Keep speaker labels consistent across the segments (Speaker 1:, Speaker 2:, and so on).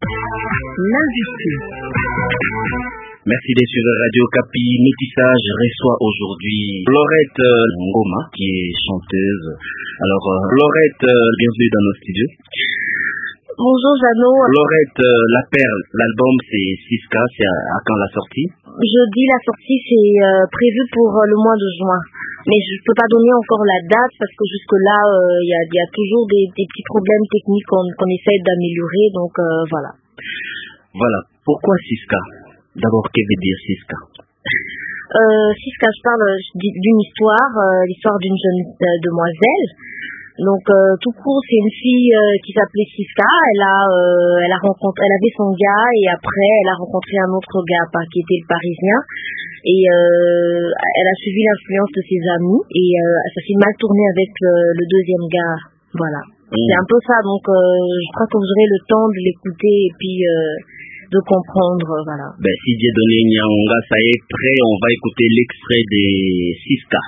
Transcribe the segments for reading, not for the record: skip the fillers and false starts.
Speaker 1: L'invité.
Speaker 2: Merci d'être sur Radio Kapi Métissage. Reçoit aujourd'hui Laurette Ngoma, qui est chanteuse. Alors, Laurette, bienvenue dans nos studios.
Speaker 3: Bonjour Jeannot.
Speaker 2: Laurette, La Perle, l'album c'est Siska, c'est à quand la sortie?
Speaker 3: Jeudi, la sortie c'est prévu pour le mois de juin. Mais je ne peux pas donner encore la date parce que jusque-là, il y a toujours des petits problèmes techniques qu'on essaie d'améliorer. Donc voilà.
Speaker 2: Voilà. Pourquoi Siska? D'abord, qu'est-ce que veut dire Siska?
Speaker 3: Siska, je parle d'une histoire, l'histoire d'une jeune demoiselle. Donc tout court, c'est une fille qui s'appelait Siska. Elle avait son gars et après elle a rencontré un autre gars qui était le Parisien. Et elle a suivi l'influence de ses amis et ça s'est mal tourné avec le deuxième gars. Voilà. C'est un peu ça. Donc je crois que vous aurez le temps de l'écouter et puis de comprendre. Voilà.
Speaker 2: Ben, si Dieudonné Nyanga, ça est prêt, on va écouter l'extrait des Siska.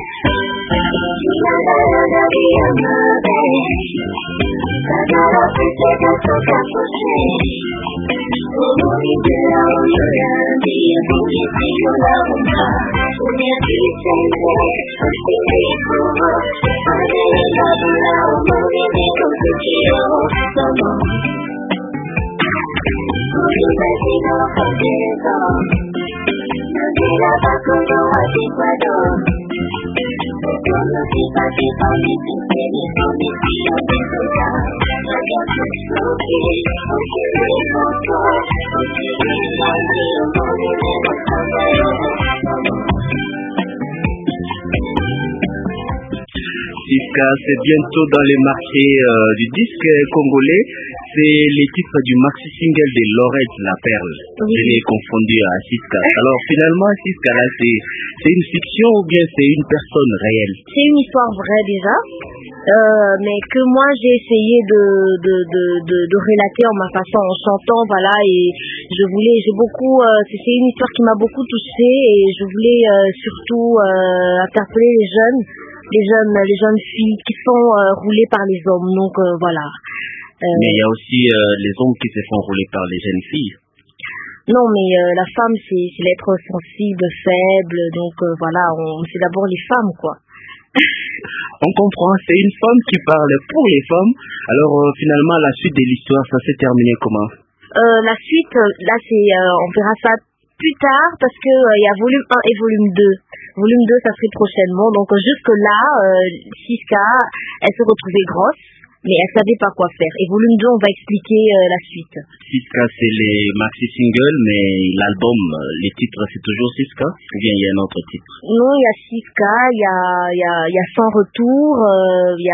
Speaker 2: Siska, c'est bientôt dans les marchés du disque congolais. C'est les titres du maxi single de Laurette La Perle. Oui. Je l'ai confondu à Siska. Alors finalement, Siska là, c'est une fiction ou bien c'est une personne réelle?
Speaker 3: C'est une histoire vraie déjà, mais que moi j'ai essayé de relater en ma façon, en chantant, voilà. Et c'est une histoire qui m'a beaucoup touchée et je voulais surtout interpeller les jeunes filles qui sont roulées par les hommes. Donc voilà.
Speaker 2: Mais il y a aussi les hommes qui se font rouler par les jeunes filles.
Speaker 3: Non, mais la femme, c'est l'être sensible, faible. Donc voilà, c'est d'abord les femmes, quoi.
Speaker 2: On comprend, c'est une femme qui parle pour les femmes. Alors finalement, la suite de l'histoire, ça s'est terminé comment?
Speaker 3: La suite, là, on verra ça plus tard parce que il y a volume 1 et volume 2. Volume 2, ça serait prochainement. Donc jusque-là, Siska, elle se retrouvait grosse, mais elle savait pas quoi faire. Et volume 2, on va expliquer la suite.
Speaker 2: Siska, c'est les maxi singles, mais l'album, les titres, c'est toujours Siska? Ou bien il y a un autre titre?
Speaker 3: Non, il y a Siska, il y a Sans Retour, il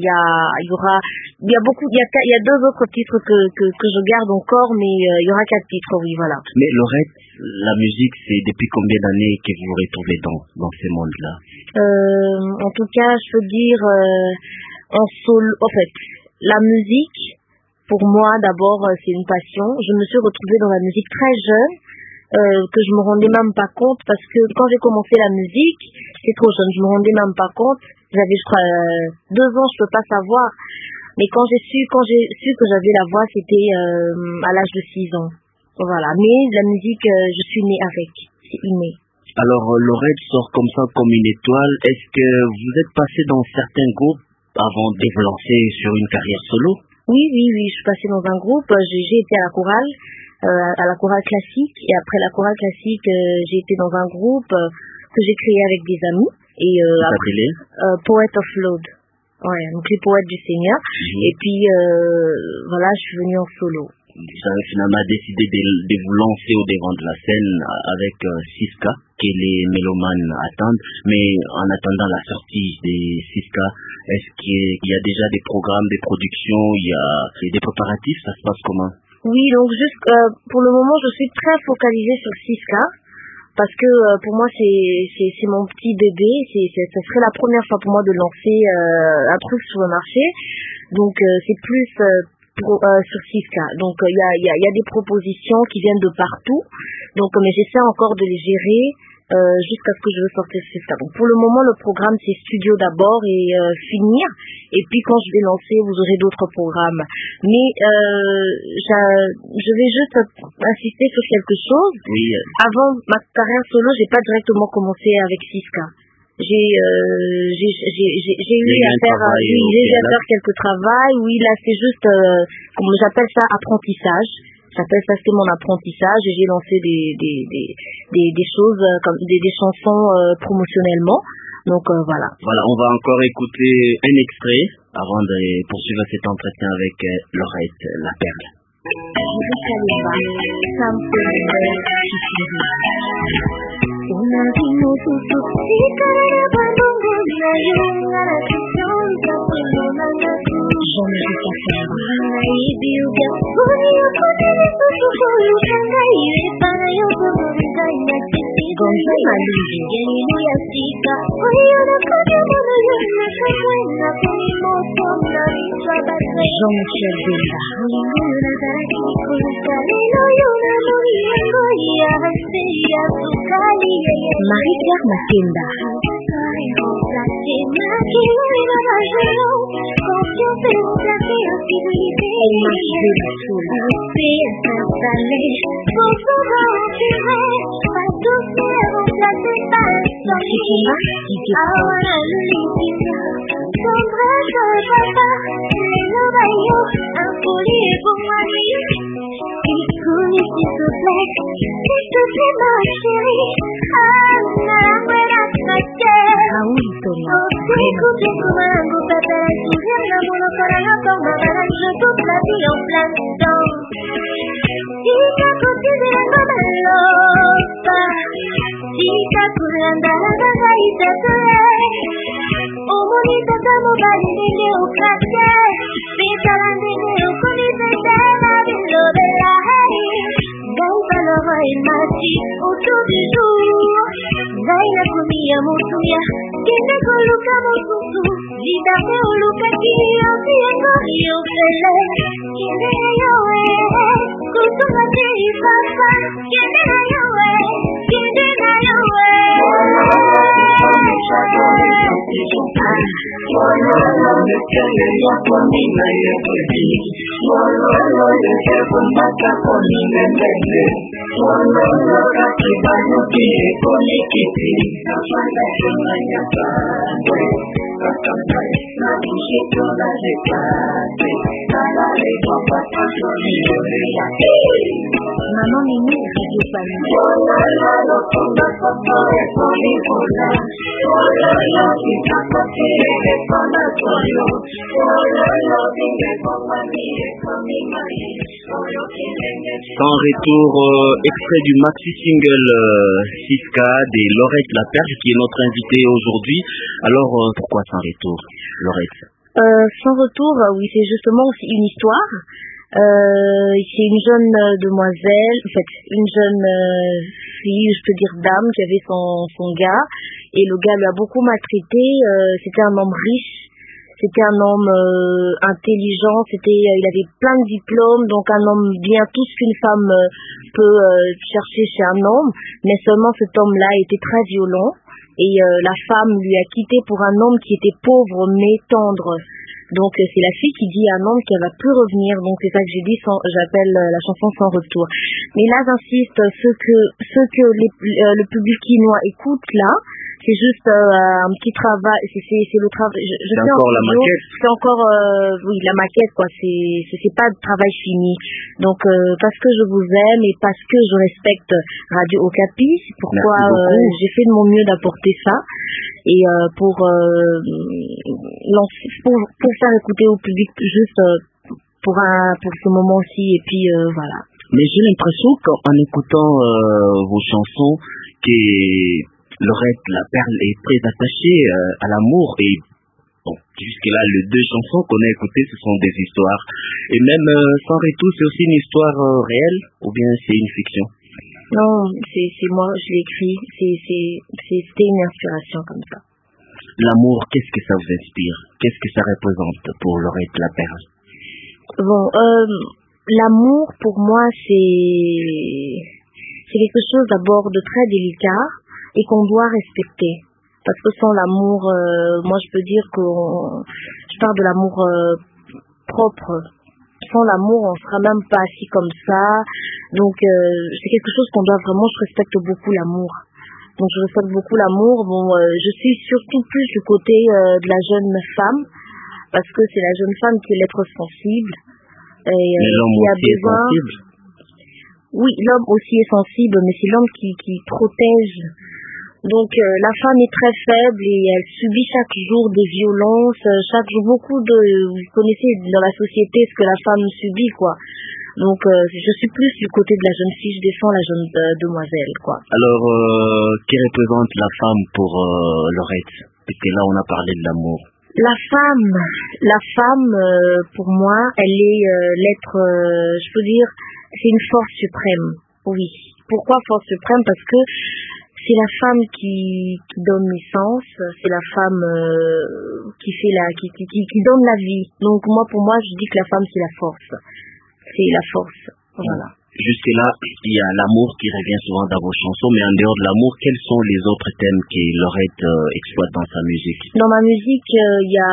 Speaker 3: y a deux autres titres que je garde encore, mais il y aura 4 titres, oui, voilà.
Speaker 2: Mais Laurette, la musique, c'est depuis combien d'années que vous vous retrouvez dans ce monde-là?
Speaker 3: En tout cas, je peux dire en fait, la musique, pour moi, d'abord, c'est une passion. Je me suis retrouvée dans la musique très jeune, que je me rendais même pas compte, parce que quand j'ai commencé la musique, c'est trop jeune, je me rendais même pas compte. J'avais, je crois, 2 ans, je peux pas savoir. Mais quand j'ai su que j'avais la voix, c'était à l'âge de 6 ans. Voilà. Mais la musique, je suis née avec. C'est inné.
Speaker 2: Alors, Laurette sort comme ça, comme une étoile. Est-ce que vous êtes passé dans certains groupes avant de vous lancer sur une carrière solo?
Speaker 3: Oui, je suis passée dans un groupe. J'ai été à la chorale classique. Et après la chorale classique, j'ai été dans un groupe que j'ai créé avec des amis. Et Poet of Lord. Ouais, donc les poètes du Seigneur. Et puis, voilà, je suis venue en solo.
Speaker 2: Vous avez finalement décidé de vous lancer au devant de la scène avec Siska, que les mélomanes attendent. Mais en attendant la sortie des Siska, est-ce qu'il y a déjà des programmes, des productions, il y a des préparatifs, ça se passe comment?
Speaker 3: Oui, donc pour le moment, je suis très focalisée sur Siska, parce que pour moi, c'est mon petit bébé. Ça serait la première fois pour moi de lancer un truc sur le marché. Donc c'est plus sur Siska. Donc il y a des propositions qui viennent de partout. Donc mais j'essaie encore de les gérer jusqu'à ce que je veux sortir Siska. Donc pour le moment, le programme c'est studio d'abord et finir. Et puis quand je vais lancer, vous aurez d'autres programmes. Mais je vais juste insister sur quelque chose.
Speaker 2: Oui.
Speaker 3: Avant ma carrière solo, j'ai pas directement commencé avec Siska. J'ai eu à faire quelques travails. Oui, là c'est juste, comme j'appelle ça, apprentissage. C'était mon apprentissage et j'ai lancé des choses comme des chansons promotionnellement. Donc voilà.
Speaker 2: Voilà, on va encore écouter un extrait avant de poursuivre cet entretien avec Laurette La Perle.
Speaker 3: Marie-Claire Makenda. Maman Mimi, Radio Paris.
Speaker 2: Sans retour, extrait du maxi single Siska de Laurette La Perle qui est notre invitée aujourd'hui. Alors pourquoi Sans retour, Laurette?
Speaker 3: Sans retour, oui, c'est justement aussi une histoire. C'est une jeune demoiselle, en fait, une jeune fille, je peux dire dame, qui avait son gars, et le gars lui a beaucoup maltraité. C'était un homme riche, c'était un homme intelligent, il avait plein de diplômes, donc un homme bien, tout ce qu'une femme peut chercher chez un homme, mais seulement cet homme-là était très violent, et la femme lui a quitté pour un homme qui était pauvre mais tendre. Donc c'est la fille qui dit à un homme qu'elle va plus revenir. Donc c'est ça que j'ai dit, j'appelle la chanson Sans retour. Mais là j'insiste, ce que le public quinois écoute là, c'est juste un petit travail. C'est le travail.
Speaker 2: C'est encore la maquette.
Speaker 3: C'est encore oui, la maquette quoi. C'est pas de travail fini. Donc parce que je vous aime et parce que je respecte Radio Okapi, c'est pourquoi j'ai fait de mon mieux d'apporter ça. Et pour faire écouter au public juste pour ce moment-ci et puis voilà.
Speaker 2: Mais j'ai l'impression qu'en écoutant vos chansons que Laurette La Perle est très attachée à l'amour et bon, jusque-là les deux chansons qu'on a écoutées ce sont des histoires et même Sans retour c'est aussi une histoire réelle ou bien c'est une fiction?
Speaker 3: Non, c'est moi, je l'ai écrit, c'était une inspiration comme ça.
Speaker 2: L'amour, qu'est-ce que ça vous inspire? Qu'est-ce que ça représente pour Laurette La Perle?
Speaker 3: Bon, l'amour pour moi c'est quelque chose d'abord de très délicat. et qu'on doit respecter. Parce que sans l'amour, moi je peux dire que je parle de l'amour propre. Sans l'amour, on sera même pas assis comme ça. Donc c'est quelque chose qu'on doit vraiment. Je respecte beaucoup l'amour. Donc je respecte beaucoup l'amour. Bon, je suis surtout plus du côté de la jeune femme, parce que c'est la jeune femme qui est l'être sensible. Et,
Speaker 2: mais l'homme
Speaker 3: qui a
Speaker 2: aussi est
Speaker 3: besoin.
Speaker 2: sensible.
Speaker 3: Oui, l'homme aussi est sensible, mais c'est l'homme qui protège. Donc la femme est très faible et elle subit chaque jour des violences, chaque jour vous connaissez dans la société ce que la femme subit, quoi. Donc je suis plus du côté de la jeune fille, je défends la jeune demoiselle, quoi.
Speaker 2: Alors, qui représente la femme pour Laurette? Puisque là, on a parlé de l'amour.
Speaker 3: La femme, pour moi, elle est l'être, je peux dire, c'est une force suprême. Oui. Pourquoi force suprême? Parce que c'est la femme qui donne naissance, c'est la femme qui donne la vie. Donc moi, pour moi, je dis que la femme, c'est la force. C'est la force. Voilà.
Speaker 2: Jusque-là, il y a l'amour qui revient souvent dans vos chansons, mais en dehors de l'amour, quels sont les autres thèmes que Laurette exploite dans sa musique?
Speaker 3: Dans ma musique, il y a...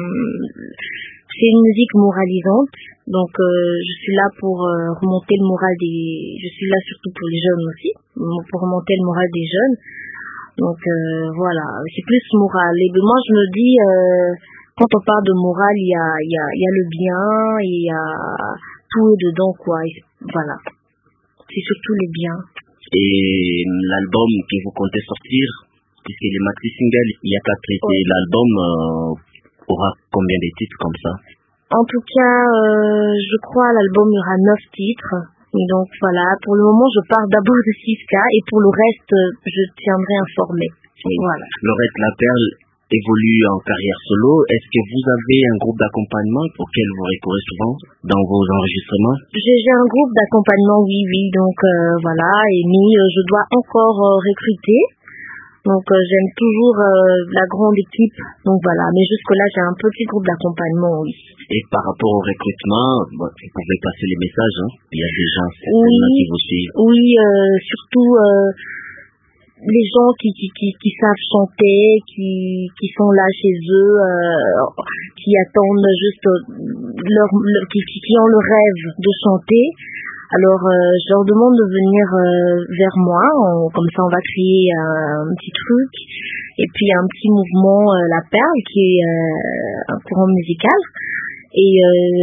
Speaker 3: c'est une musique moralisante. Donc je suis là pour remonter le moral des... Je suis là surtout pour les jeunes aussi, pour remonter le moral des jeunes. Donc voilà, c'est plus moral. Et moi je me dis, quand on parle de morale, il y a le bien, il y a tout dedans, quoi. Et voilà, c'est surtout les biens.
Speaker 2: Et l'album que vous comptez sortir, puisque les maxi singles, il y a 4 traités, l'album aura combien de titres comme ça?
Speaker 3: En tout cas, je crois l'album il y aura 9 titres. Et donc voilà, pour le moment je pars d'abord de 6K et pour le reste je tiendrai informé.
Speaker 2: Oui.
Speaker 3: Voilà.
Speaker 2: Laurette Laperle évolue en carrière solo. Est-ce que vous avez un groupe d'accompagnement auquel vous recourez souvent dans vos enregistrements?
Speaker 3: J'ai un groupe d'accompagnement, oui, donc voilà, mais je dois encore recruter. Donc j'aime toujours la grande équipe, donc voilà, mais jusque-là j'ai un petit groupe d'accompagnement, oui.
Speaker 2: Et par rapport au recrutement, vous pouvez passer les messages, hein? Il y a des gens qui vous suivent.
Speaker 3: Oui, surtout les gens qui savent chanter, qui sont là chez eux, qui attendent juste qui ont le rêve de chanter. Alors, je leur demande de venir vers moi, comme ça on va créer un petit truc, et puis un petit mouvement, La Perle, qui est un courant musical. Et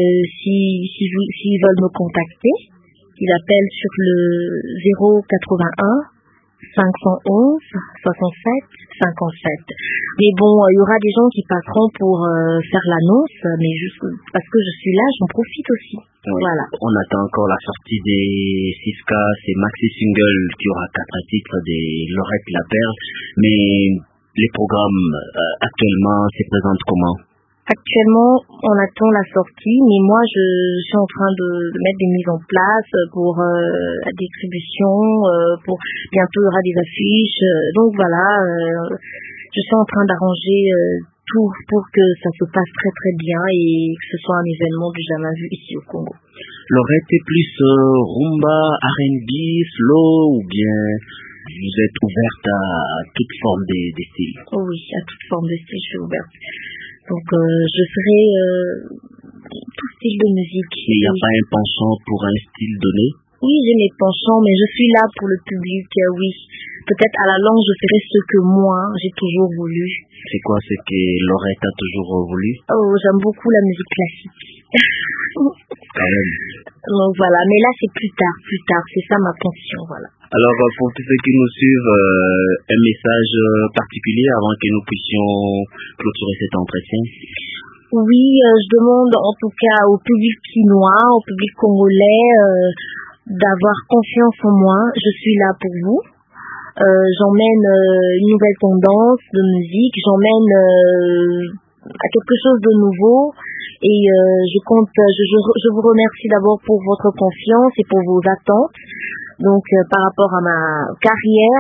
Speaker 3: s'ils veulent me contacter, ils appellent sur le 081 511 67 57. Mais bon, il y aura des gens qui passeront pour faire l'annonce, mais juste parce que je suis là, j'en profite aussi.
Speaker 2: Oui.
Speaker 3: Voilà.
Speaker 2: On attend encore la sortie des 6K, c'est maxi single qui aura 4 titres des Laurette Laperle, mais les programmes actuellement se présentent comment?
Speaker 3: Actuellement, on attend la sortie, mais moi je suis en train de mettre des mises en place pour la distribution, pour bientôt il y aura des affiches, donc voilà, je suis en train d'arranger tout pour que ça se passe très très bien et que ce soit un événement du jamais vu ici au Congo.
Speaker 2: Laurette est plus rumba, R&B, slow, ou bien vous êtes ouverte à toute forme des styles?
Speaker 3: Oui, à toute forme de style, je suis ouverte. Donc je ferai tout style de musique.
Speaker 2: Mais il n'y a pas un penchant pour un style donné?
Speaker 3: Oui, j'ai mes penchants, mais je suis là pour le public, oui. Peut-être à la langue, je ferai ce que moi, j'ai toujours voulu.
Speaker 2: C'est quoi ce que Laurette a toujours voulu?
Speaker 3: Oh, j'aime beaucoup la musique classique.
Speaker 2: Quand même.
Speaker 3: Donc voilà, mais là c'est plus tard, c'est ça ma pension, voilà.
Speaker 2: Alors pour tous ceux qui nous suivent, un message particulier avant que nous puissions clôturer cet entretien?
Speaker 3: Oui, je demande en tout cas au public chinois, au public congolais, d'avoir confiance en moi. Je suis là pour vous. J'emmène une nouvelle tendance de musique, j'emmène à quelque chose de nouveau. Et je vous remercie d'abord pour votre confiance et pour vos attentes. Donc par rapport à ma carrière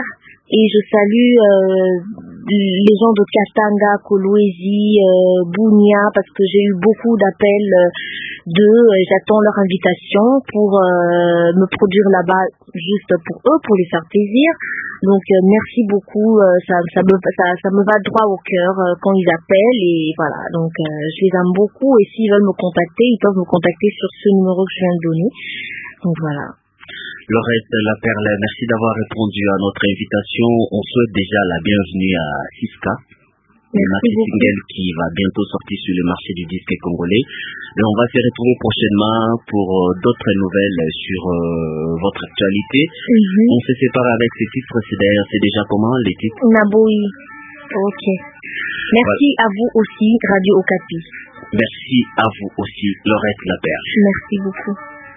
Speaker 3: Et je salue les gens de Katanga, Kolwezi, Bunia, parce que j'ai eu beaucoup d'appels d'eux. J'attends leur invitation pour me produire là-bas, juste pour eux, pour les faire plaisir. Donc merci beaucoup, ça me va droit au cœur quand ils appellent, et voilà. Donc je les aime beaucoup, et s'ils veulent me contacter, ils peuvent me contacter sur ce numéro que je viens de donner. Donc voilà.
Speaker 2: Laurette Laperle, merci d'avoir répondu à notre invitation. On souhaite déjà la bienvenue à Siska, le maxi single qui va bientôt sortir sur le marché du disque congolais. Et on va se retrouver prochainement pour d'autres nouvelles sur votre actualité. On se sépare avec ces titres. C'est déjà comment les titres?
Speaker 3: Naboui. Ok. Merci à vous aussi, Radio Okapi.
Speaker 2: Merci à vous aussi, Laurette Laperle.
Speaker 3: Merci beaucoup.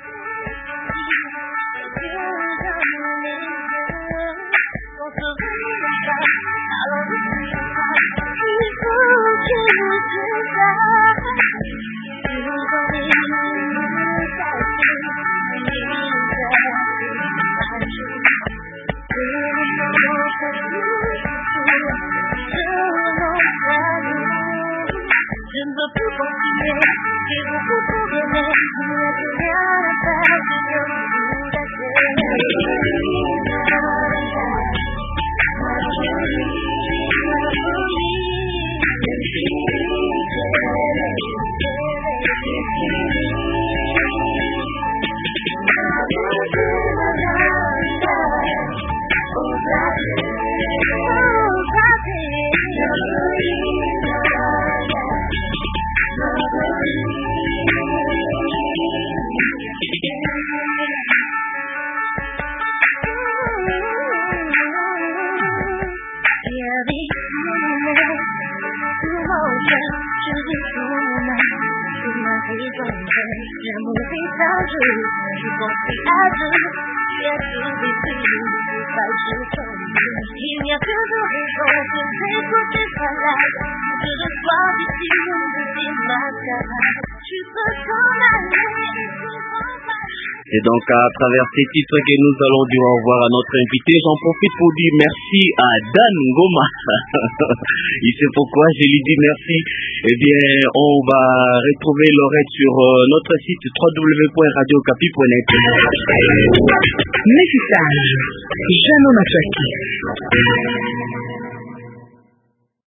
Speaker 1: Je ne veux plus continuer, j'ai beaucoup trop donné, il n'y a plus rien à faire, je viens de vous l'amour est un jeu, je construis à deux, tu as tout détruit, c'est pas que je t'ennuie. Il n'y a que deux raisons pour t'écouter salade, que le soir d'ici, de tes mascarades, tu peux t'en aller et tu t'en vas.
Speaker 2: C'est donc à travers ces titres que nous allons dire au revoir à notre invité. J'en profite pour dire merci à Dan Ngoma. Il sait pourquoi je lui dis merci. Eh bien, on va retrouver Laurette sur notre site www.radiocapi.net.
Speaker 4: Message, Jeannot Matuaki.